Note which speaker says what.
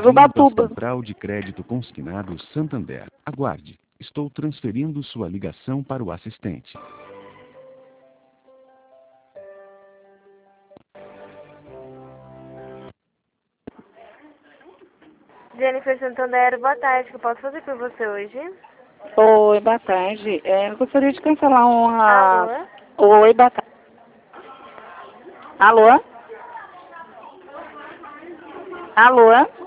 Speaker 1: Ubatuba.
Speaker 2: Central de Crédito Consignado Santander. Aguarde. Estou transferindo sua ligação para o assistente.
Speaker 3: Jennifer Santander, boa tarde. O que eu posso fazer por você hoje?
Speaker 1: Oi, boa tarde. Eu gostaria de cancelar uma...
Speaker 3: Alô?
Speaker 1: Oi, boa tarde. Alô? Alô?